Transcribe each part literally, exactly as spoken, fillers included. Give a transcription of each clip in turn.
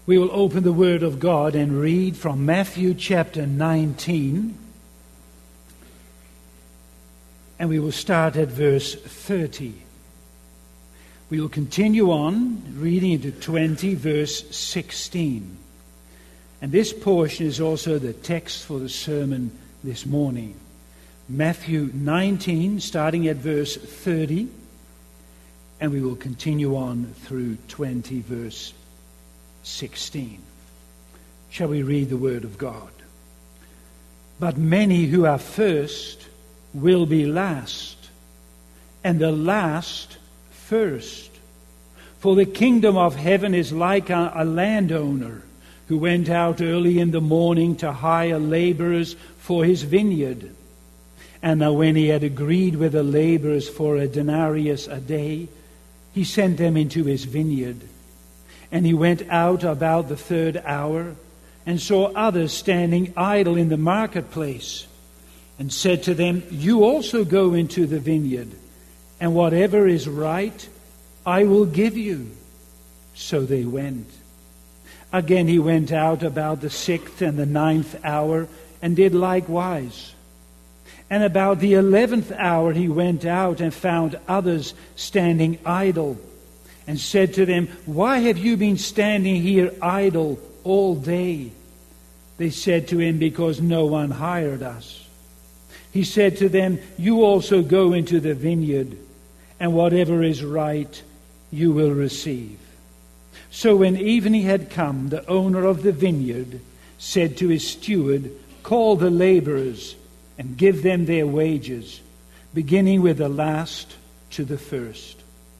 We will open the Word of God and read from Matthew chapter nineteen. And we will start at verse thirty. We will continue on reading into twenty, verse sixteen. And this portion is also the text for the sermon this morning. Matthew nineteen, starting at verse thirty. And we will continue on through twenty, verse sixteen. Shall we read the Word of God? But many who are first will be last, and the last first. For the kingdom of heaven is like a, a landowner who went out early in the morning to hire laborers for his vineyard. And now when he had agreed with the laborers for a denarius a day, he sent them into his vineyard. And he went out about the third hour and saw others standing idle in the marketplace, and said to them, "You also go into the vineyard, and whatever is right I will give you." So they went. Again he went out about the sixth and the ninth hour, and did likewise. And about the eleventh hour he went out and found others standing idle, and said to them, "Why have you been standing here idle all day?" They said to him, "Because no one hired us." He said to them, "You also go into the vineyard, and whatever is right you will receive." So when evening had come, the owner of the vineyard said to his steward, "Call the laborers and give them their wages, beginning with the last to the first."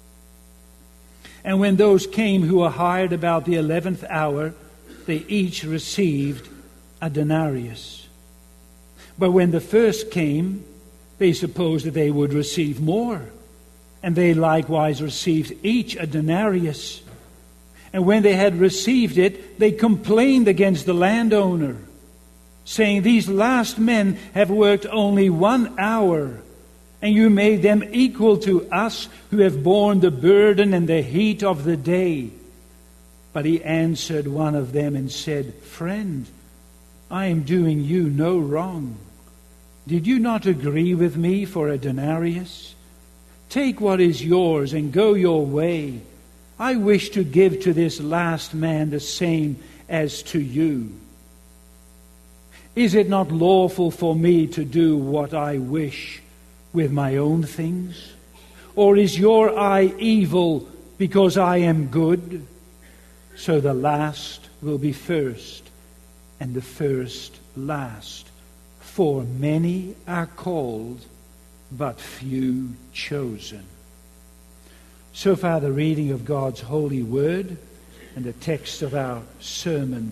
And when those came who were hired about the eleventh hour, they each received a denarius. But when the first came, they supposed that they would receive more, and they likewise received each a denarius. And when they had received it, they complained against the landowner, saying, "These last men have worked only one hour, and you made them equal to us who have borne the burden and the heat of the day." But he answered one of them and said, "Friend, I am doing you no wrong. Did you not agree with me for a denarius? Take what is yours and go your way. I wish to give to this last man the same as to you. Is it not lawful for me to do what I wish with my own things? Or is your eye evil because I am good?" So the last will be first, and the first last. For many are called, but few chosen. So far the reading of God's holy word and the text of our sermon.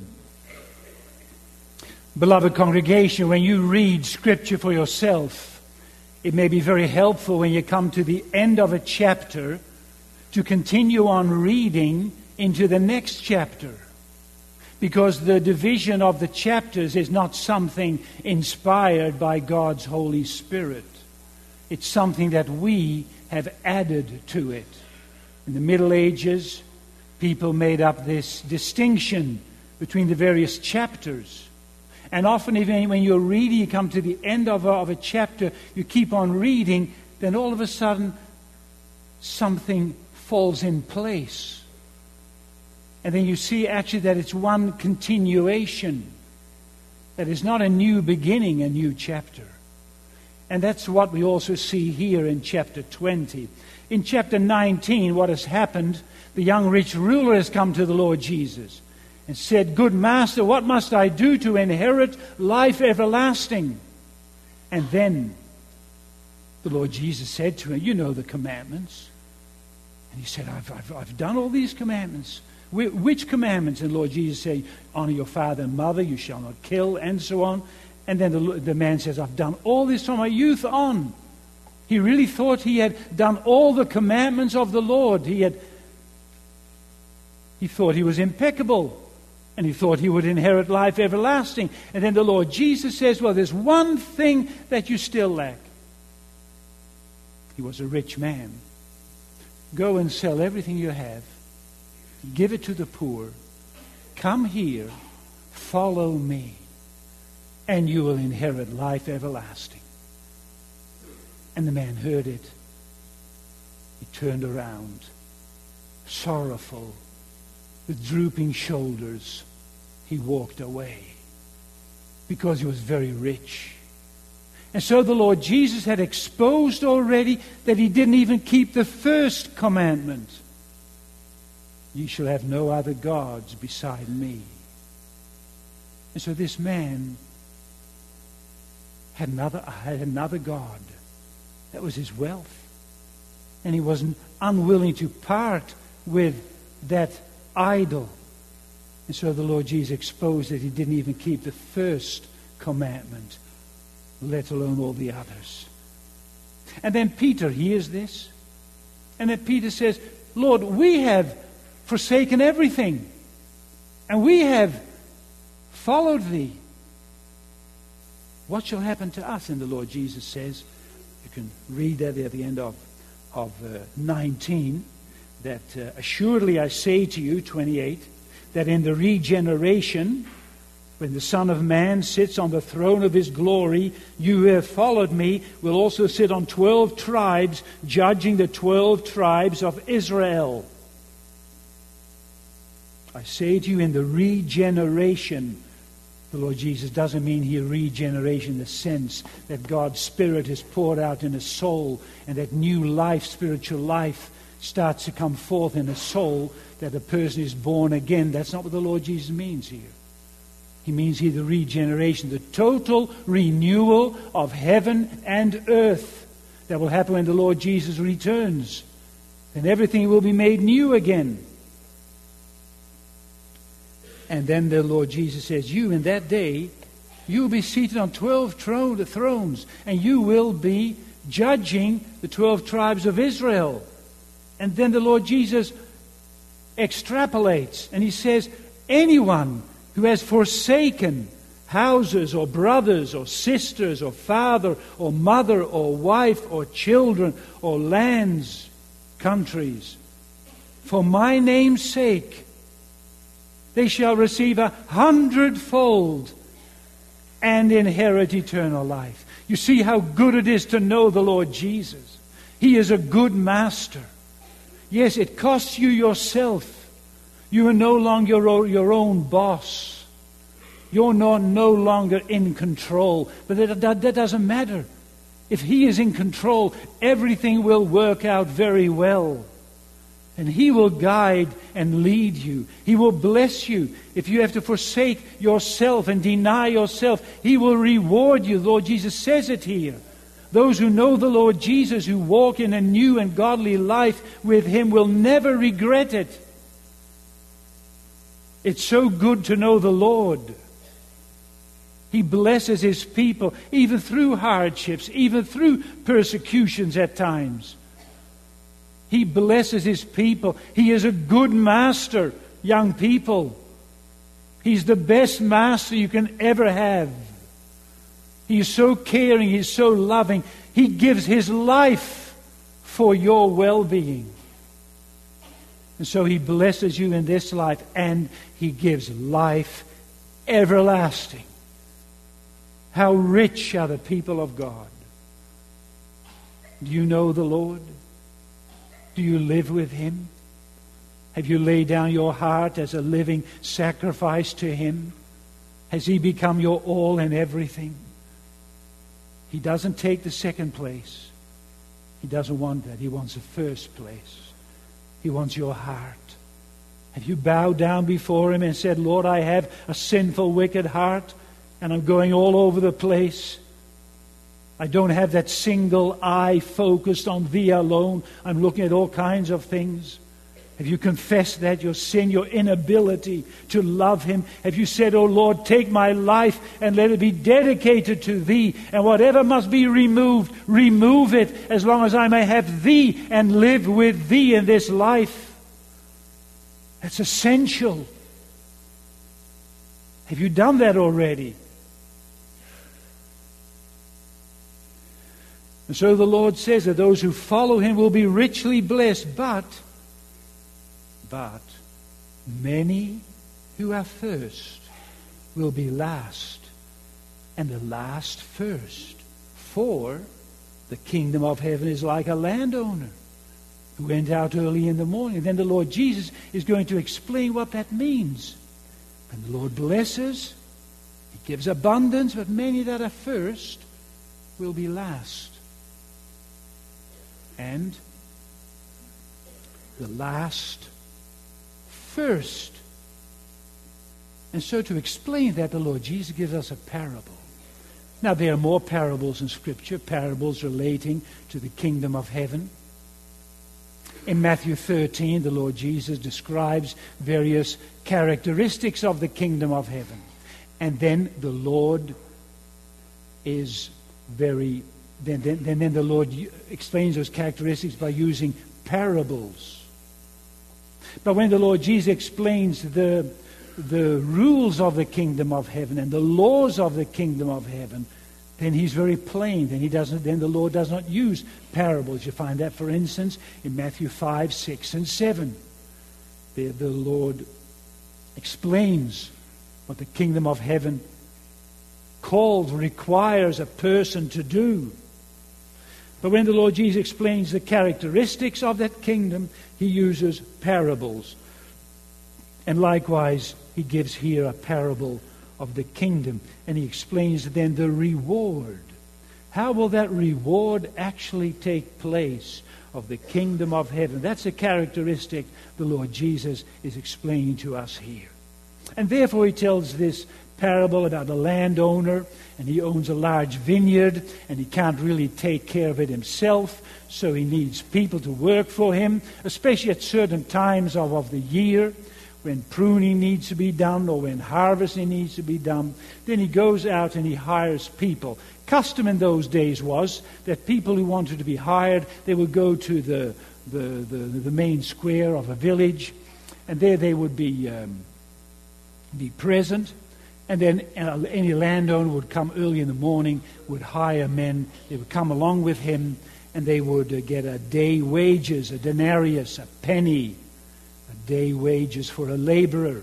Beloved congregation, when you read Scripture for yourself, it may be very helpful when you come to the end of a chapter to continue on reading into the next chapter. Because the division of the chapters is not something inspired by God's Holy Spirit. It's something that we have added to it. In the Middle Ages, people made up this distinction between the various chapters. And often even when you're reading, you come to the end of a, of a chapter, you keep on reading, then all of a sudden something falls in place. And then you see actually that it's one continuation. That is not a new beginning, a new chapter. And that's what we also see here in chapter twenty. In chapter nineteen, what has happened, the young rich ruler has come to the Lord Jesus and said, "Good master, what must I do to inherit life everlasting?" And then the Lord Jesus said to him, "You know the commandments." And he said, I've, I've, I've done all these commandments. Which commandments? And Lord Jesus said, "Honor your father and mother, you shall not kill," and so on. And then the, the man says, "I've done all this from my youth on." He really thought he had done all the commandments of the Lord. He had, he thought he was impeccable. And he thought he would inherit life everlasting. And then the Lord Jesus says, "Well, there's one thing that you still lack." He was a rich man. "Go and sell everything you have. Give it to the poor. come here, follow me, and you will inherit life everlasting. And the man heard it. He turned around, sorrowful, with drooping shoulders. He walked away because he was very rich. And so the Lord Jesus had exposed already that he didn't even keep the first commandment. You shall have no other gods beside me. And so this man had another, had another God. That was his wealth. And he wasn't unwilling to part with that idol. And so the Lord Jesus exposed that he didn't even keep the first commandment, let alone all the others. And then Peter hears this. And then Peter says, Lord, we have forsaken everything. And we have followed thee. What shall happen to us? And the Lord Jesus says, you can read that at the end of, of uh, nineteen, that uh, assuredly I say to you, twenty-eight, that in the regeneration, when the Son of Man sits on the throne of his glory, you who have followed me will also sit on twelve tribes, judging the twelve tribes of Israel. I say to you, in the regeneration, the Lord Jesus doesn't mean here regeneration in the sense that God's Spirit is poured out in a soul and that new life, spiritual life, starts to come forth in a soul, that a person is born again. That's not what the Lord Jesus means here. He means here the regeneration, the total renewal of heaven and earth that will happen when the Lord Jesus returns. Then everything will be made new again. And then the Lord Jesus says, you in that day, you will be seated on twelve throne, thrones, and you will be judging the twelve tribes of Israel. And then the Lord Jesus extrapolates, and he says, anyone who has forsaken houses or brothers or sisters or father or mother or wife or children or lands, countries, for my name's sake, they shall receive a hundredfold and inherit eternal life. You see how good it is to know the Lord Jesus. He is a good master. Yes, it costs you yourself. You are no longer your, your own boss. You're not, no longer in control. But that, that, that doesn't matter. If He is in control, everything will work out very well. And He will guide and lead you. He will bless you. If you have to forsake yourself and deny yourself, He will reward you. Lord Jesus says it here. Those who know the Lord Jesus, who walk in a new and godly life with Him, will never regret it. It's so good to know the Lord. He blesses His people, even through hardships, even through persecutions at times. He blesses His people. He is a good master, young people. He's the best master you can ever have. He's so caring. He's so loving. He gives His life for your well-being. And so He blesses you in this life, and He gives life everlasting. How rich are the people of God. Do you know the Lord? Do you live with Him? Have you laid down your heart as a living sacrifice to Him? Has He become your all and everything? He doesn't take the second place. He doesn't want that. He wants the first place. He wants your heart. Have you bowed down before Him and said, Lord, I have a sinful, wicked heart, and I'm going all over the place. I don't have that single eye focused on Thee alone. I'm looking at all kinds of things. Have you confessed that, your sin, your inability to love Him? Have you said, oh Lord, take my life and let it be dedicated to Thee, and whatever must be removed, remove it, as long as I may have Thee and live with Thee in this life? That's essential. Have you done that already? And so the Lord says that those who follow Him will be richly blessed, but, but many who are first will be last, and the last first. For the kingdom of heaven is like a landowner who went out early in the morning. Then the Lord Jesus is going to explain what that means. And the Lord blesses, He gives abundance, but many that are first will be last. And the last first. And so to explain that, the Lord Jesus gives us a parable. Now, there are more parables in Scripture, parables relating to the kingdom of heaven. In Matthew thirteen, the Lord Jesus describes various characteristics of the kingdom of heaven. And then the Lord is very, then, then, then the Lord explains those characteristics by using parables. But when the Lord Jesus explains the the rules of the kingdom of heaven and the laws of the kingdom of heaven, then He's very plain. Then he doesn't. Then the Lord does not use parables. You find that, for instance, in Matthew five, six, and seven. There, the Lord explains what the kingdom of heaven calls, requires a person to do. But when the Lord Jesus explains the characteristics of that kingdom, He uses parables. And likewise, He gives here a parable of the kingdom. And He explains then the reward. How will that reward actually take place of the kingdom of heaven? That's a characteristic the Lord Jesus is explaining to us here. And therefore He tells this parable about a landowner, and he owns a large vineyard, and he can't really take care of it himself, so he needs people to work for him, especially at certain times of, of the year, when pruning needs to be done or when harvesting needs to be done. Then he goes out and he hires people. Custom in those days was that people who wanted to be hired, they would go to the the, the, the main square of a village, and there they would be um, be present. And then uh, any landowner would come early in the morning, would hire men. They would come along with him, and they would uh, get a day wages, a denarius, a penny, a day wages for a laborer.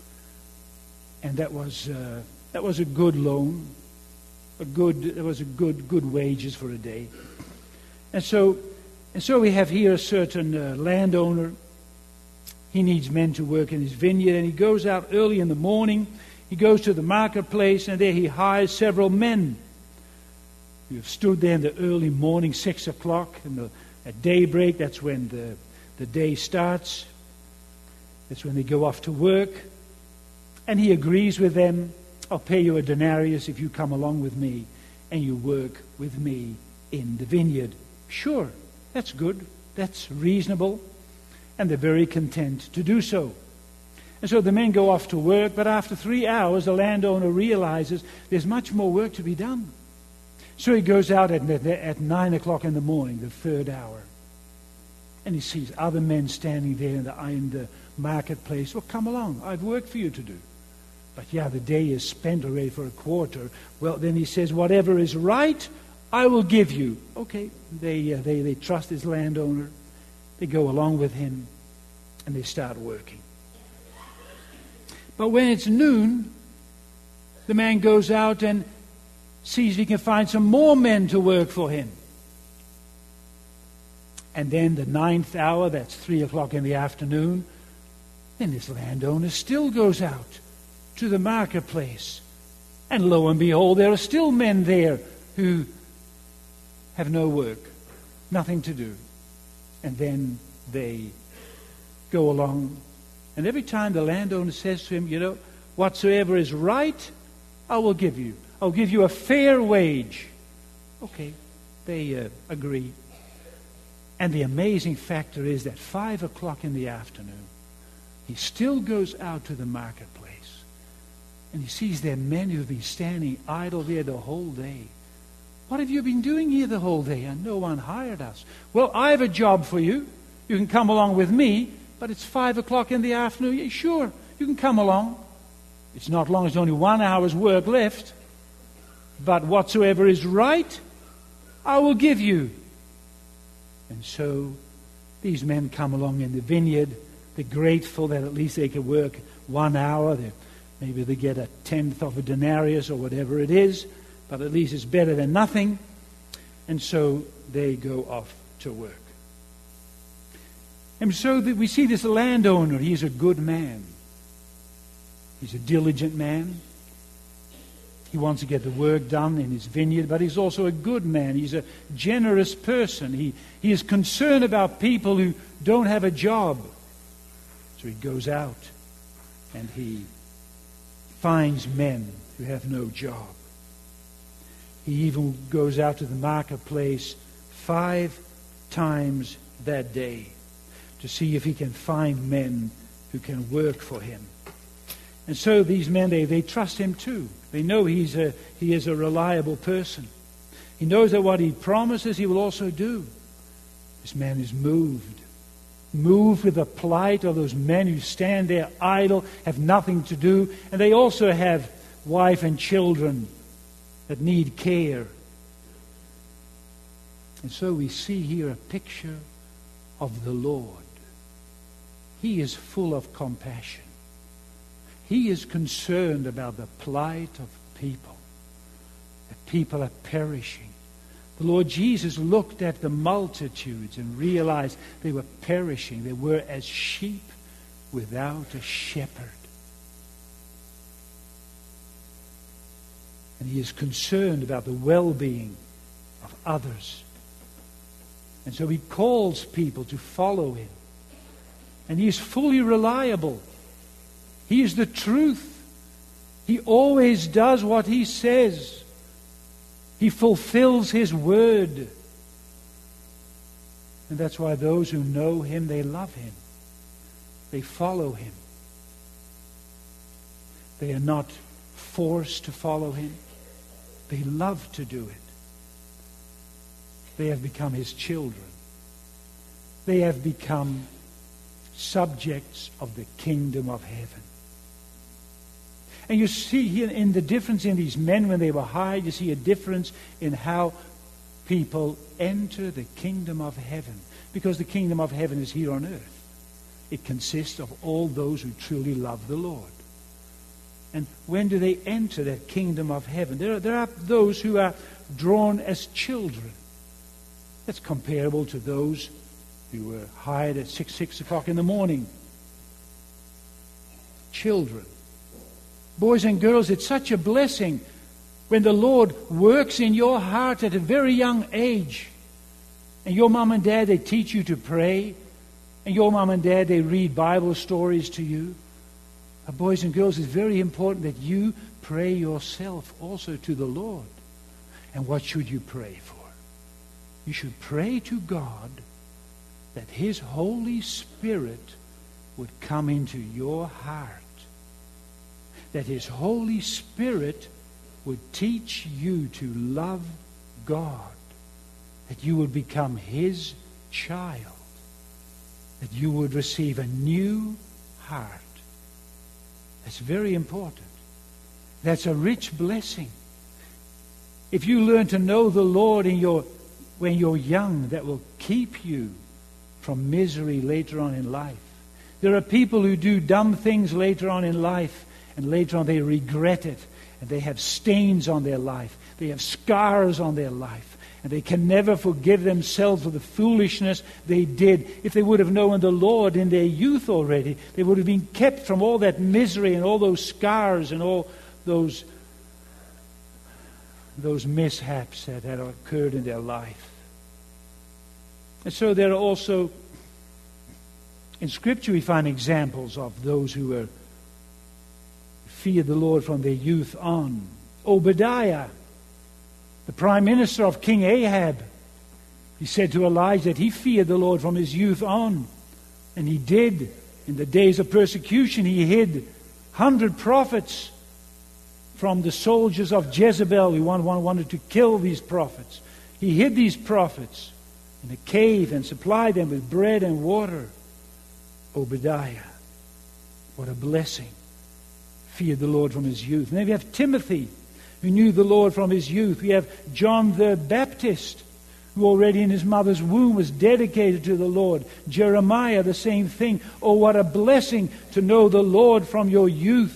And that was uh, that was a good loan, a good that was a good good wages for a day. And so, and so we have here a certain uh, landowner. He needs men to work in his vineyard, and he goes out early in the morning. He goes to the marketplace, and there he hires several men. You have stood there in the early morning, six o'clock, and the, at daybreak, that's when the, the day starts. That's when they go off to work. And he agrees with them. I'll pay you a denarius if you come along with me and you work with me in the vineyard. Sure, that's good. That's reasonable. And they're very content to do so. And so the men go off to work, but after three hours, the landowner realizes there's much more work to be done. So he goes out at, at nine o'clock in the morning, the third hour. And he sees other men standing there in the, in the marketplace. Well, come along, I've work for you to do. But yeah, the day is spent already for a quarter. Well, then he says, whatever is right, I will give you. Okay, they, uh, they, they trust his landowner. They go along with him, and they start working. But when it's noon, the man goes out and sees if he can find some more men to work for him. And then the ninth hour, that's three o'clock in the afternoon, then this landowner still goes out to the marketplace. And lo and behold, there are still men there who have no work, nothing to do. And then they go along. And every time the landowner says to him, you know, whatsoever is right, I will give you. I'll give you a fair wage. Okay, they uh, agree. And the amazing factor is that five o'clock in the afternoon, he still goes out to the marketplace. And he sees there men who have been standing idle there the whole day. What have you been doing here the whole day? And no one hired us. Well, I have a job for you. You can come along with me. But it's five o'clock in the afternoon. Yeah, sure, you can come along. It's not long, there's only one hour's work left. But whatsoever is right, I will give you. And so these men come along in the vineyard. they're grateful that at least they can work one hour. They're, maybe they get a tenth of a denarius or whatever it is, but at least it's better than nothing. And so they go off to work. And so that we see this landowner. He's a good man. He's a diligent man. He wants to get the work done in his vineyard, but he's also a good man. He's a generous person. He, he is concerned about people who don't have a job. So he goes out and he finds men who have no job. He even goes out to the marketplace five times that day to see if he can find men who can work for him. And so these men, they, they trust him too. They know he's a, he is a reliable person. He knows that what he promises, he will also do. This man is moved. Moved with the plight of those men who stand there idle, have nothing to do, and they also have wife and children that need care. And so we see here a picture of the Lord. He is full of compassion. He is concerned about the plight of people. That people are perishing. The Lord Jesus looked at the multitudes and realized they were perishing. They were as sheep without a shepherd. And he is concerned about the well-being of others. And so he calls people to follow him. And he is fully reliable. He is the truth. He always does what he says. He fulfills his word. And that's why those who know him, they love him. They follow him. They are not forced to follow him. They love to do it. They have become his children. They have become subjects of the kingdom of heaven. And you see here in the difference in these men when they were hired, you see a difference in how people enter the kingdom of heaven. Because the kingdom of heaven is here on earth. It consists of all those who truly love the Lord. And when do they enter that kingdom of heaven? There are, there are those who are drawn as children. That's comparable to those who were hired at six, six o'clock in the morning. Children. Boys and girls, it's such a blessing when the Lord works in your heart at a very young age. And your mom and dad, they teach you to pray. And your mom and dad, they read Bible stories to you. But boys and girls, it's very important that you pray yourself also to the Lord. And what should you pray for? You should pray to God that His Holy Spirit would come into your heart. That His Holy Spirit would teach you to love God. That you would become His child. That you would receive a new heart. That's very important. That's a rich blessing. If you learn to know the Lord in your, when you're young, that will keep you from misery later on in life. There are people who do dumb things later on in life, and later on they regret it, and they have stains on their life. They have scars on their life, and they can never forgive themselves for the foolishness they did. If they would have known the Lord in their youth already, they would have been kept from all that misery and all those scars and all those, those mishaps that had occurred in their life. And so there are also, in Scripture we find examples of those who were feared the Lord from their youth on. Obadiah, the prime minister of King Ahab, he said to Elijah that he feared the Lord from his youth on. And he did. In the days of persecution, he hid hundred prophets from the soldiers of Jezebel who wanted to kill these prophets. He hid these prophets in a cave and supplied them with bread and water. Obadiah, what a blessing. Feared the Lord from his youth. And then we have Timothy, who knew the Lord from his youth. We have John the Baptist, who already in his mother's womb was dedicated to the Lord. Jeremiah, the same thing. Oh, what a blessing to know the Lord from your youth.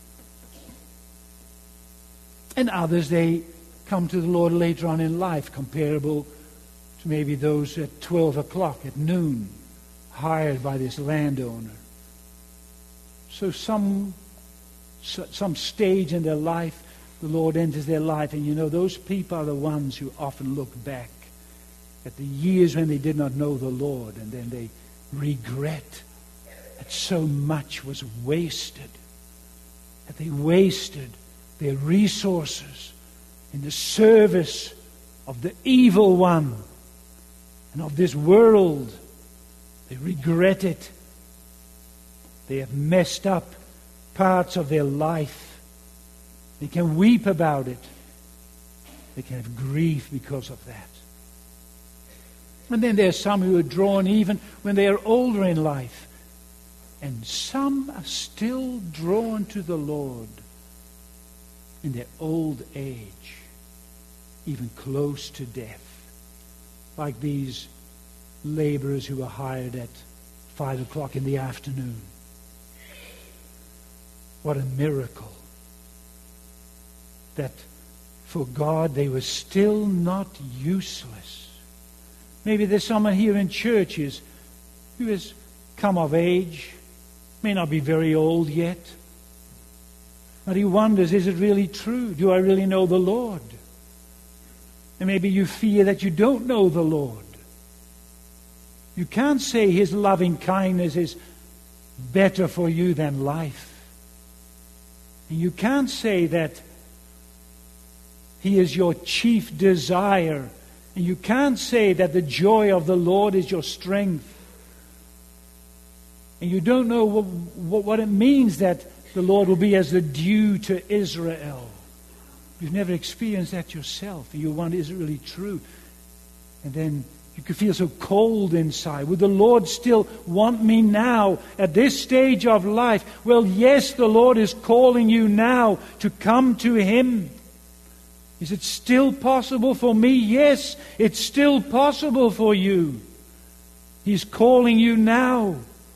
And others, they come to the Lord later on in life, comparable to maybe those at twelve o'clock at noon, hired by this landowner. So some, some stage in their life, the Lord enters their life. And you know, those people are the ones who often look back at the years when they did not know the Lord, and then they regret that so much was wasted, that they wasted their resources in the service of the evil one and of this world. They regret it. They have messed up parts of their life. They can weep about it. They can have grief because of that. And then there are some who are drawn even when they are older in life. And some are still drawn to the Lord in their old age, even close to death, like these laborers who were hired at five o'clock in the afternoon. What a miracle that for God they were still not useless. Maybe there's someone here in churches who has come of age, may not be very old yet, but he wonders, is it really true? Do I really know the Lord? And maybe you fear that you don't know the Lord. You can't say his loving kindness is better for you than life. And you can't say that he is your chief desire. And you can't say that the joy of the Lord is your strength. And you don't know what, what, what it means that the Lord will be as the dew to Israel. You've never experienced that yourself. And you wonder, is it really true? And then you could feel so cold inside. Would the Lord still want me now at this stage of life? Well, yes, the Lord is calling you now to come to him. Is it still possible for me? Yes, it's still possible for you. He's calling you now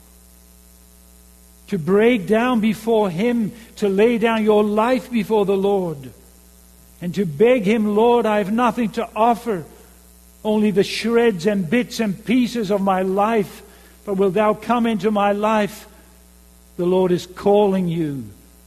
to break down before him, to lay down your life before the Lord, and to beg him, Lord, I have nothing to offer, only the shreds and bits and pieces of my life, but will thou come into my life? The Lord is calling you.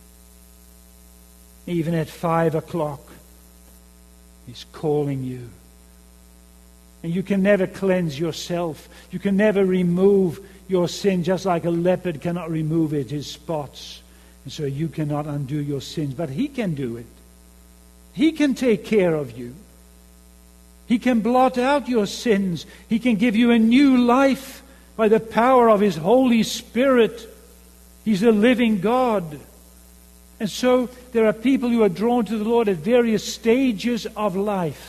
Even at five o'clock, he's calling you. And you can never cleanse yourself. You can never remove your sin, just like a leopard cannot remove it, his spots. And so you cannot undo your sins. But he can do it. He can take care of you. He can blot out your sins. He can give you a new life by the power of his Holy Spirit. He's a living God. And so there are people who are drawn to the Lord at various stages of life.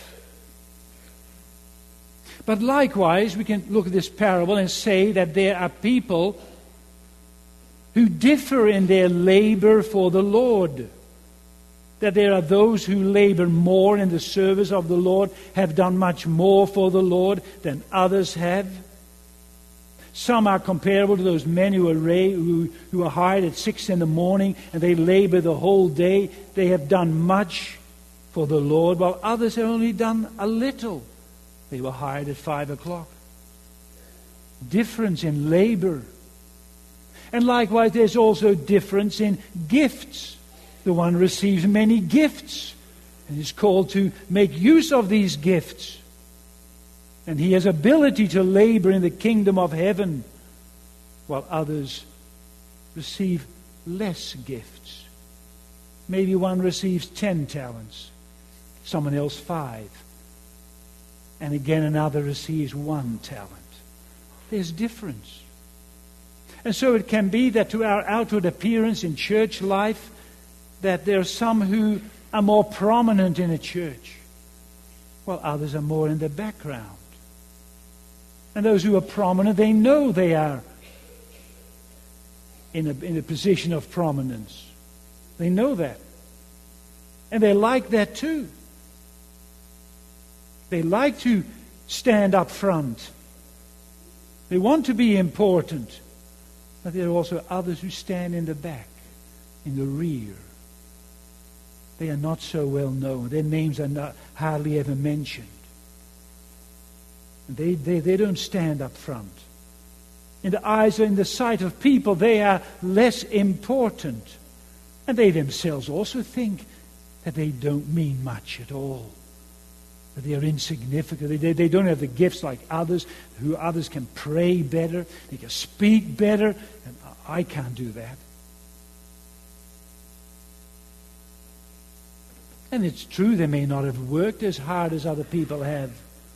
But likewise, we can look at this parable and say that there are people who differ in their labor for the Lord. That there are those who labor more in the service of the Lord, have done much more for the Lord than others have. Some are comparable to those men who are, ra- who, who are hired at six in the morning and they labor the whole day. They have done much for the Lord, while others have only done a little. They were hired at five o'clock. Difference in labor. And likewise, there's also difference in gifts. The one receives many gifts and is called to make use of these gifts. And he has ability to labor in the kingdom of heaven, while others receive less gifts. Maybe one receives ten talents, someone else five. And again another receives one talent. There's difference. And so it can be that to our outward appearance in church life, that there are some who are more prominent in a church, while others are more in the background. And those who are prominent, they know they are in a, in a position of prominence. They know that. And they like that too. They like to stand up front. They want to be important. But there are also others who stand in the back, in the rear. They are not so well known. Their names are not hardly ever mentioned. They, they, they don't stand up front. In the eyes or in the sight of people, they are less important. And they themselves also think that they don't mean much at all. That they are insignificant. They, they don't have the gifts like others, who others can pray better, they can speak better, and I can't do that. And it's true, they may not have worked as hard as other people have.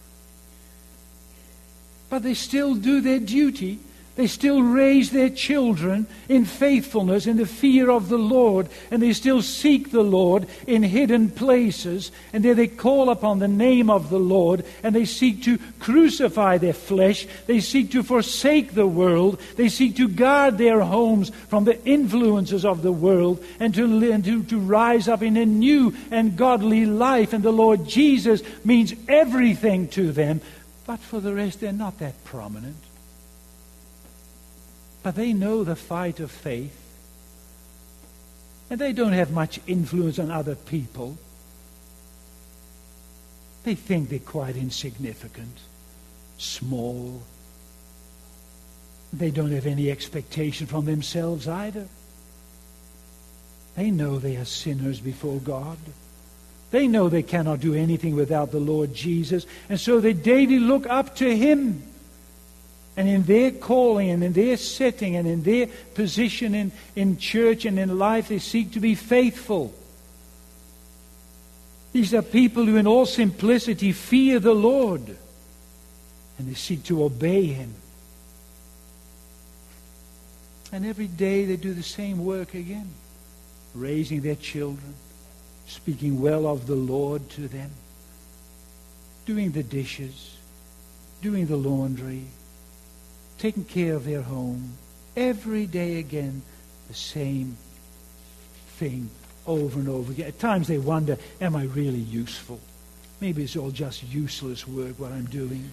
But they still do their duty. They still raise their children in faithfulness, in the fear of the Lord. And they still seek the Lord in hidden places. And there they call upon the name of the Lord. And they seek to crucify their flesh. They seek to forsake the world. They seek to guard their homes from the influences of the world. And to, and to, to rise up in a new and godly life. And the Lord Jesus means everything to them. But for the rest, they're not that prominent. But they know the fight of faith. And they don't have much influence on other people. They think they're quite insignificant, small. They don't have any expectation from themselves either. They know they are sinners before God. They know they cannot do anything without the Lord Jesus. And so they daily look up to Him. And in their calling and in their setting and in their position in, in church and in life, they seek to be faithful. These are people who in all simplicity fear the Lord. And they seek to obey Him. And every day they do the same work again. Raising their children. Speaking well of the Lord to them. Doing the dishes. Doing the laundry. Taking care of their home. Every day again, the same thing over and over again. At times they wonder, am I really useful? Maybe it's all just useless work, what I'm doing.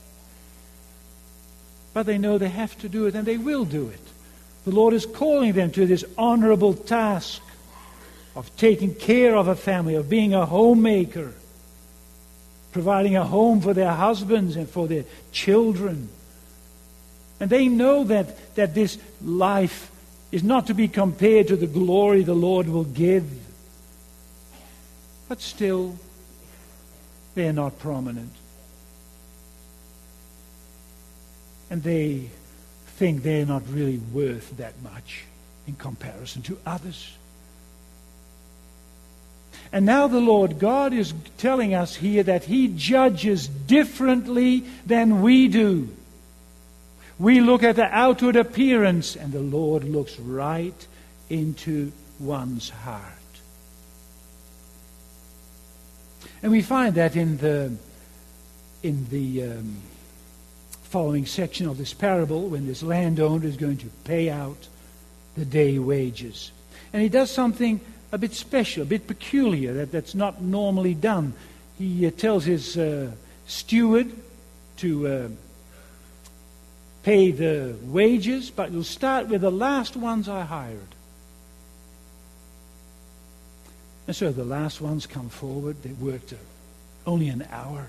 But they know they have to do it, and they will do it. The Lord is calling them to this honorable task of taking care of a family, of being a homemaker, providing a home for their husbands and for their children. And they know that, that this life is not to be compared to the glory the Lord will give. But still, they're not prominent. And they think they're not really worth that much in comparison to others. And now the Lord God is telling us here that He judges differently than we do. We look at the outward appearance, and the Lord looks right into one's heart. And we find that in the in the um, following section of this parable, when this landowner is going to pay out the day wages. And he does something a bit special, a bit peculiar, that, that's not normally done. He uh, tells his uh, steward to Uh, pay the wages, but you'll start with the last ones I hired. And so the last ones come forward. They worked only an hour.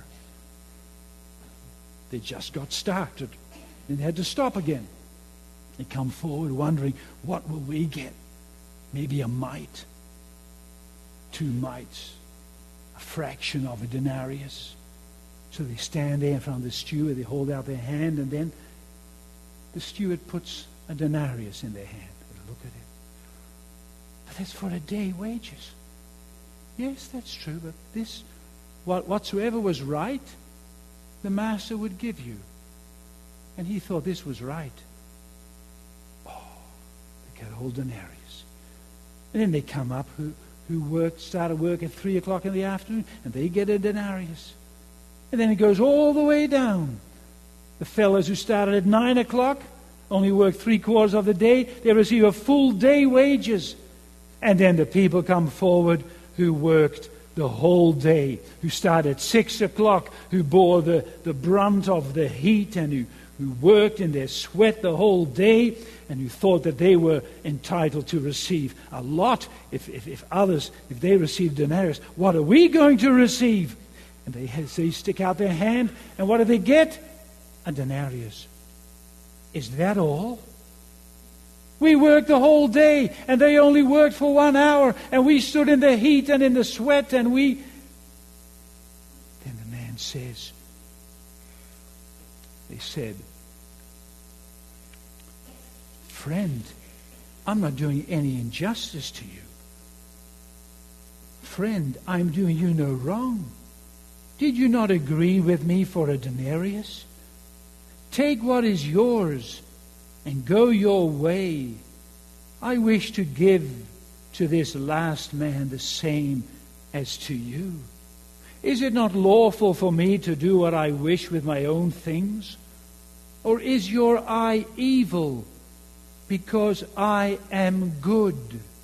They just got started and they had to stop again. They come forward wondering, what will we get? Maybe a mite, two mites, a fraction of a denarius. So they stand there in front of the steward. They hold out their hand, and then the steward puts a denarius in their hand. They look at it. But that's for a day wages. Yes, that's true, but this, whatsoever was right, the master would give you. And he thought this was right. Oh, they get a whole denarius. And then they come up who, who worked, started work at three o'clock in the afternoon, and they get a denarius. And then it goes all the way down. The fellows who started at nine o'clock, only worked three quarters of the day, they receive a full day wages. And then the people come forward who worked the the whole day, who started at six o'clock, who bore the, the brunt of the heat, and who, who worked in their sweat the whole day, and who thought that they were entitled to receive a lot. If, if, if others, if they received denarius, what are we going to receive? And they, they stick out their hand, and what do they get? A denarius. Is that all? We worked the whole day, and they only worked for one hour, and we stood in the heat and in the sweat, and we... Then the man says, they said, friend, I'm not doing any injustice to you. Friend, I'm doing you no wrong. Did you not agree with me for a denarius? Take what is yours and go your way. I wish to give to this last man the same as to you. Is it not lawful for me to do what I wish with my own things? Or is your eye evil because I am good?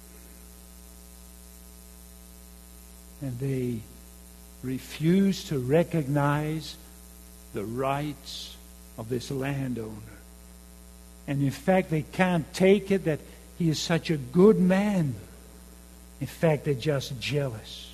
And they refuse to recognize the rights of this landowner. And in fact, they can't take it that he is such a good man. In fact, they're just jealous.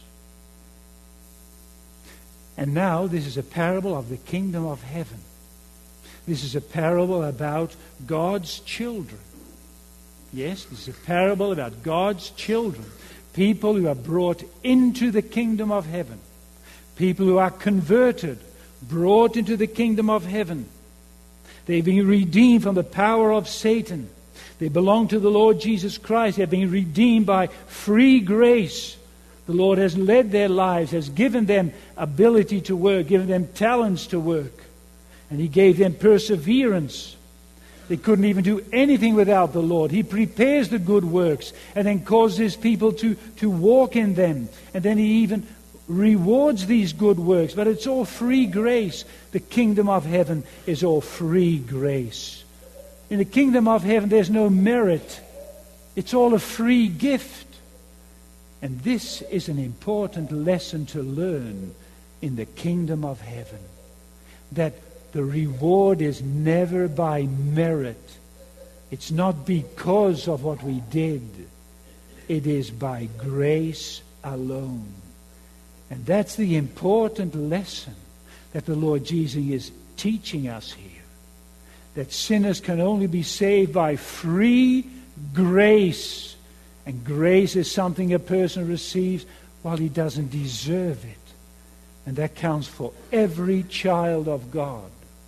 And now, this is a parable of the kingdom of heaven. This is a parable about God's children. Yes, this is a parable about God's children. People who are brought into the kingdom of heaven. People who are converted, brought into the kingdom of heaven. They've been redeemed from the power of Satan. They belong to the Lord Jesus Christ. They've been redeemed by free grace. The Lord has led their lives, has given them ability to work, given them talents to work. And He gave them perseverance. They couldn't even do anything without the Lord. He prepares the good works and then causes His people to, to walk in them. And then He even rewards these good works. But it's all free grace. The kingdom of heaven is all free grace. In the kingdom of heaven there's no merit. It's all a free gift. And this is an important lesson to learn in the kingdom of heaven. That the reward is never by merit. It's not because of what we did. It is by grace alone. And that's the important lesson that the Lord Jesus is teaching us here. That sinners can only be saved by free grace. And grace is something a person receives while he doesn't deserve it. And that counts for every child of God.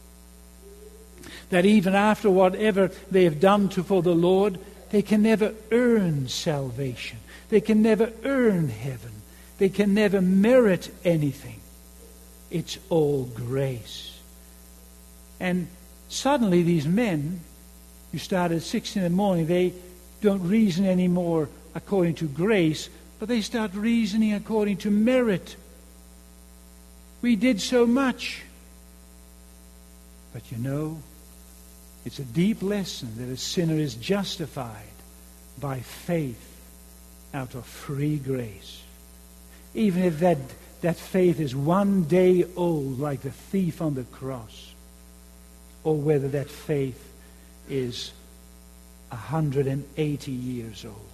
That even after whatever they have done to for the Lord, they can never earn salvation. They can never earn heaven. They can never merit anything. It's all grace. And suddenly these men who start at six in the morning, they don't reason anymore according to grace, but they start reasoning according to merit. We did so much. But you know, it's a deep lesson that a sinner is justified by faith out of free grace. Even if that, that faith is one day old, like the thief on the cross, or whether that faith is one hundred eighty years old.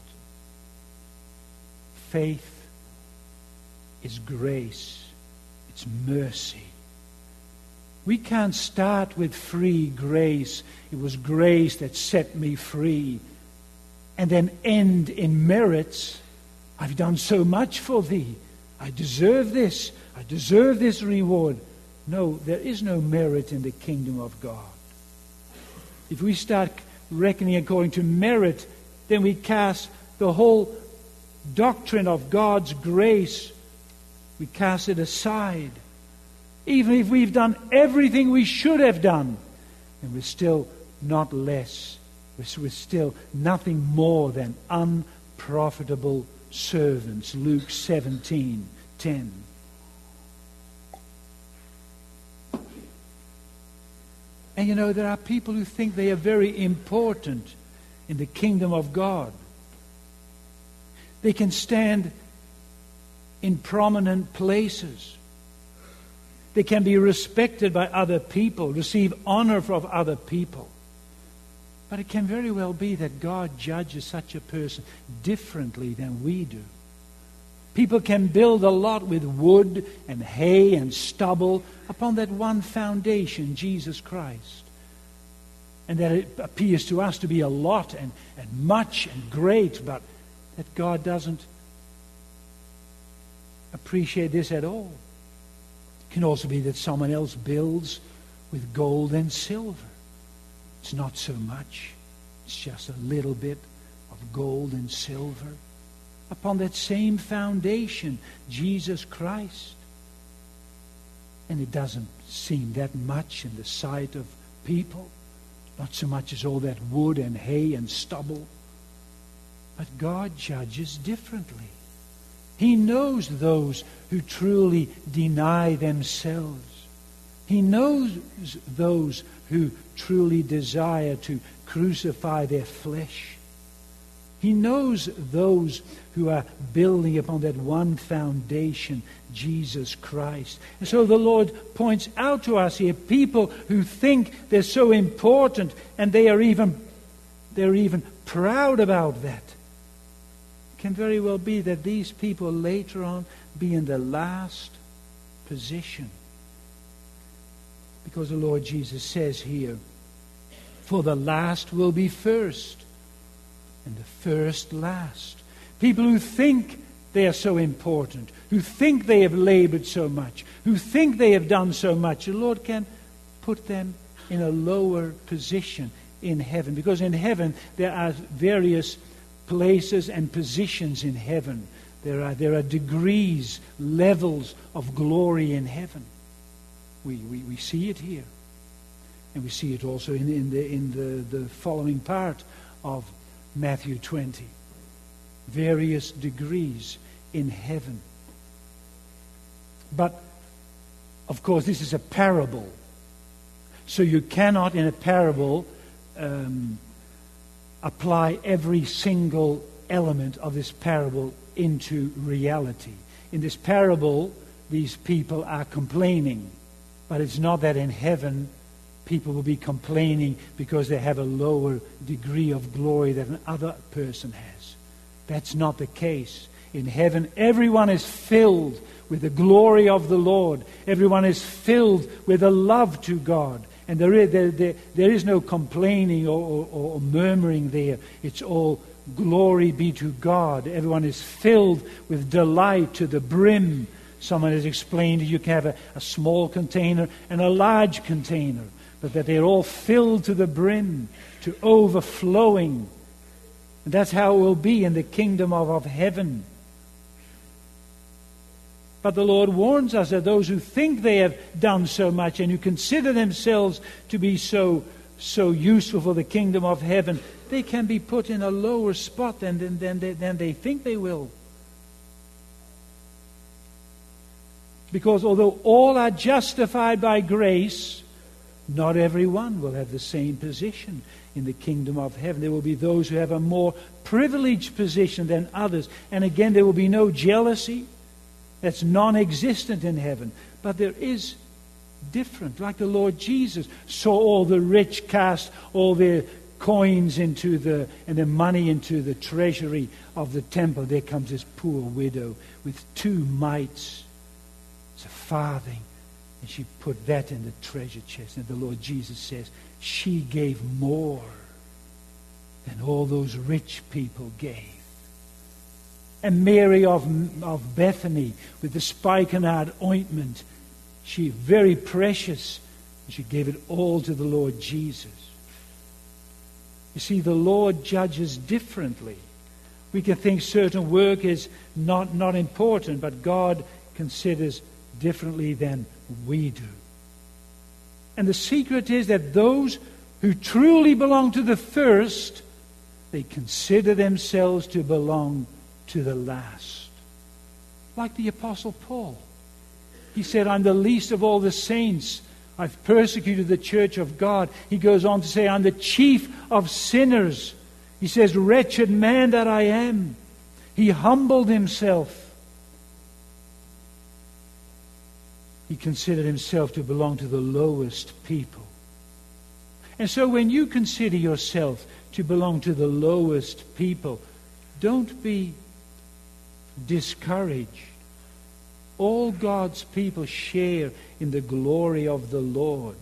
Faith is grace. It's mercy. We can't start with free grace. It was grace that set me free. And then end in merits. I've done so much for thee. I deserve this. I deserve this reward. No, there is no merit in the kingdom of God. If we start reckoning according to merit, then we cast the whole doctrine of God's grace, we cast it aside. Even if we've done everything we should have done, and we're still not less. We're still nothing more than unprofitable servants. Luke seventeen ten. And you know, there are people who think they are very important in the kingdom of God. They can stand in prominent places. They can be respected by other people, receive honor from other people. But it can very well be that God judges such a person differently than we do. People can build a lot with wood and hay and stubble upon that one foundation, Jesus Christ. And that it appears to us to be a lot and, and much and great, but that God doesn't appreciate this at all. It can also be that someone else builds with gold and silver. It's not so much. It's just a little bit of gold and silver upon that same foundation, Jesus Christ. And it doesn't seem that much in the sight of people. Not so much as all that wood and hay and stubble. But God judges differently. He knows those who truly deny themselves. He knows those who truly desire to crucify their flesh. He knows those who are building upon that one foundation, Jesus Christ. And so the Lord points out to us here people who think they're so important, and they are even, they're even proud about that. It can very well be that these people later on be in the last position. Because the Lord Jesus says here, for the last will be first, and the first last. People who think they are so important, who think they have labored so much, who think they have done so much, the Lord can put them in a lower position in heaven. Because in heaven there are various places and positions in heaven. There are, there are degrees, levels of glory in heaven. We, we, we see it here. And we see it also in, in, the, in the, the following part of Matthew twenty. Various degrees in heaven. But, of course, this is a parable. So you cannot, in a parable, um, apply every single element of this parable into reality. In this parable, these people are complaining. But it's not that in heaven people will be complaining because they have a lower degree of glory that another person has. That's not the case. In heaven, everyone is filled with the glory of the Lord. Everyone is filled with a love to God. And there is, there, there, there is no complaining or, or, or murmuring there. It's all glory be to God. Everyone is filled with delight to the brim. Someone has explained you can have a, a small container and a large container, but that they're all filled to the brim, to overflowing. And that's how it will be in the kingdom of, of heaven. But the Lord warns us that those who think they have done so much and who consider themselves to be so, so useful for the kingdom of heaven, they can be put in a lower spot than, than, than, they, than they think they will. Because although all are justified by grace, not everyone will have the same position in the kingdom of heaven. There will be those who have a more privileged position than others. And again, there will be no jealousy. That's non-existent in heaven. But there is different. Like the Lord Jesus saw all the rich cast all their coins into the, and their money into the treasury of the temple. There comes this poor widow with two mites. It's a farthing. And she put that in the treasure chest. And the Lord Jesus says, she gave more than all those rich people gave. And Mary of, of Bethany with the spikenard ointment, she very precious. She gave it all to the Lord Jesus. You see, the Lord judges differently. We can think certain work is not, not important, but God considers differently than we do. And the secret is that those who truly belong to the first, they consider themselves to belong to the last. Like the Apostle Paul. He said, I'm the least of all the saints. I've persecuted the church of God. He goes on to say, I'm the chief of sinners. He says, wretched man that I am. He humbled himself. he considered himself to belong to the lowest people. And so when you consider yourself to belong to the lowest people, don't be discouraged. All God's people share in the glory of the Lord.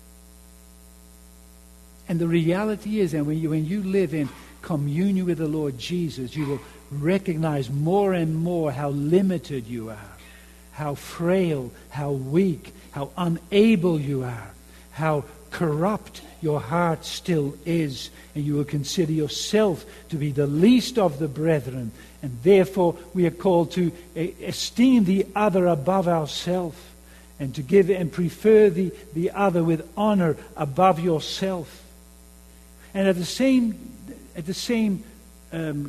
And the reality is, and when you, when you live in communion with the Lord Jesus, you will recognize more and more how limited you are, how frail, how weak, how unable you are, how corrupt your heart still is, and you will consider yourself to be the least of the brethren, and therefore we are called to esteem the other above ourselves, and to give and prefer the, the other with honor above yourself. And at the same at the same um,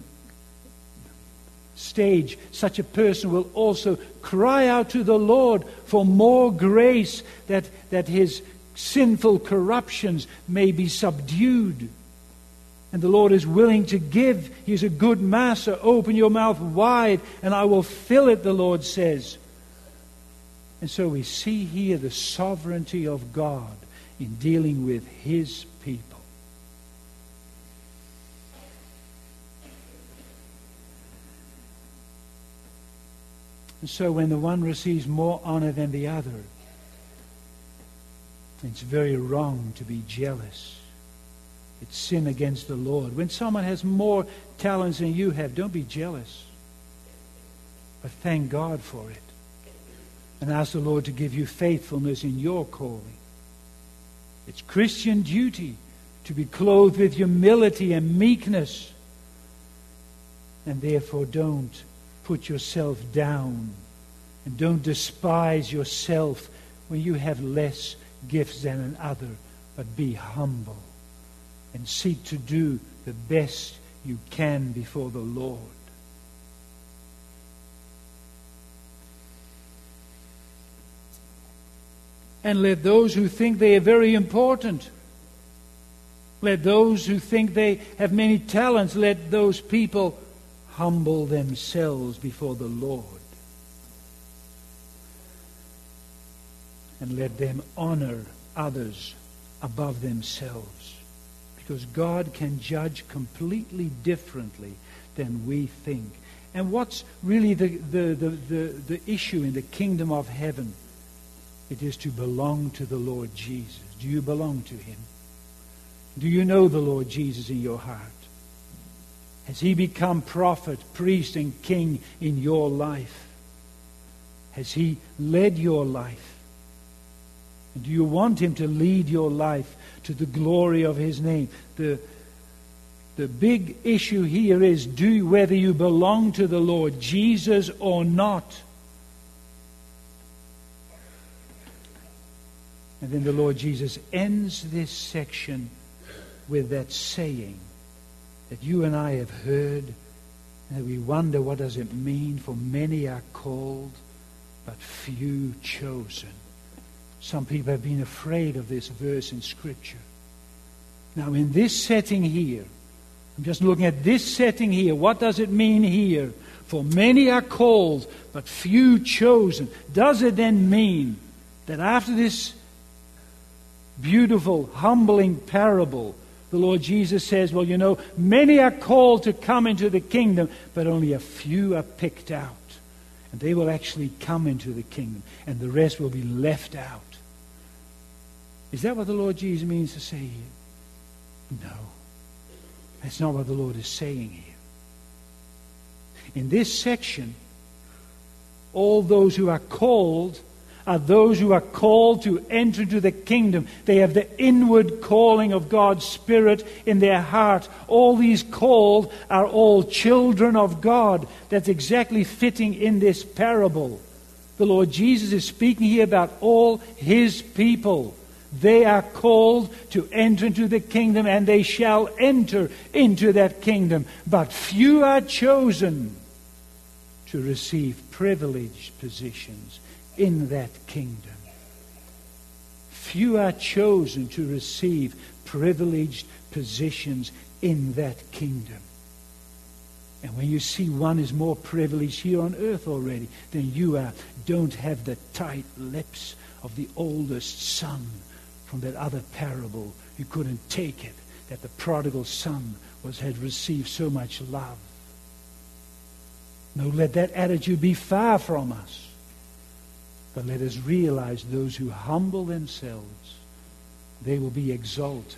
stage, such a person will also cry out to the Lord for more grace, that that his sinful corruptions may be subdued. And the Lord is willing to give. He is a good master. Open your mouth wide and I will fill it, the Lord says. And so we see here the sovereignty of God in dealing with His people. And so when the one receives more honor than the other, it's very wrong to be jealous. It's sin against the Lord. When someone has more talents than you have, don't be jealous. But thank God for it. And ask the Lord to give you faithfulness in your calling. It's Christian duty to be clothed with humility and meekness. And therefore don't put yourself down. And don't despise yourself when you have less gifts than another. But be humble. And seek to do the best you can before the Lord. And let those who think they are very important, let those who think they have many talents, let those people humble themselves before the Lord. And let them honor others above themselves. Because God can judge completely differently than we think. And what's really the, the, the, the, the issue in the kingdom of heaven? It is to belong to the Lord Jesus. Do you belong to Him? Do you know the Lord Jesus in your heart? Has He become prophet, priest, and king in your life? Has He led your life? And do you want Him to lead your life to the glory of His name? The, the big issue here is do whether you belong to the Lord Jesus or not. And then the Lord Jesus ends this section with that saying that you and I have heard, and that we wonder what does it mean, for many are called, but few chosen. Some people have been afraid of this verse in Scripture. Now in this setting here, I'm just looking at this setting here, what does it mean here? For many are called, but few chosen. Does it then mean that after this beautiful, humbling parable, the Lord Jesus says, well, you know, many are called to come into the kingdom, but only a few are picked out. And they will actually come into the kingdom, and the rest will be left out. Is that what the Lord Jesus means to say here? No. That's not what the Lord is saying here. In this section, all those who are called are those who are called to enter into the kingdom. They have the inward calling of God's Spirit in their heart. All these called are all children of God. That's exactly fitting in this parable. The Lord Jesus is speaking here about all His people. They are called to enter into the kingdom, and they shall enter into that kingdom. But few are chosen to receive privileged positions in that kingdom. Few are chosen to receive privileged positions in that kingdom. And when you see one is more privileged here on earth already than you are, don't have the tight lips of the oldest son from that other parable who couldn't take it, that the prodigal son was had received so much love. No, let that attitude be far from us. But let us realize those who humble themselves, they will be exalted.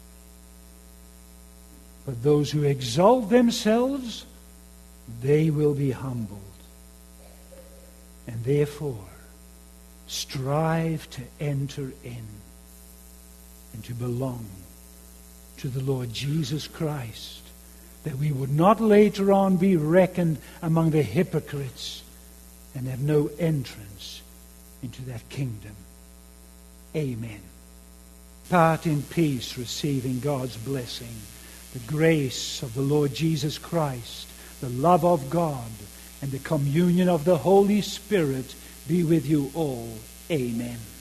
But those who exalt themselves, they will be humbled. And therefore, strive to enter in and to belong to the Lord Jesus Christ, that we would not later on be reckoned among the hypocrites and have no entrance into that kingdom. Amen. Part in peace, receiving God's blessing, the grace of the Lord Jesus Christ, the love of God, and the communion of the Holy Spirit be with you all. Amen.